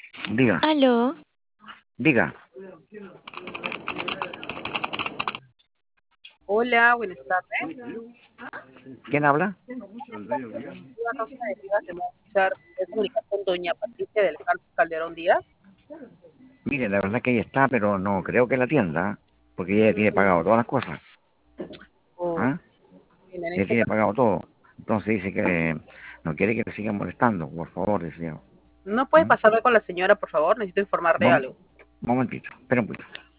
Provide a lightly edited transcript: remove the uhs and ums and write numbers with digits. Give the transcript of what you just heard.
Diga, Aló, diga. Hola, buenas tardes. ¿Quién habla? Una Rosa de Rivas de Monchar, de comunicar con doña Patricia del Carmen Calderón Díaz. Mire, la verdad que ella está, pero no creo que la atienda, porque ella tiene pagado todas las cosas. O ¿Ah? en Ella este tiene caso, pagado todo. Entonces dice que no quiere que le sigan molestando, por favor, decía. ¿no puede ¿Mm? pasarme con la señora, por favor? Necesito informarle Mom- algo. Momentito, espera un poquito.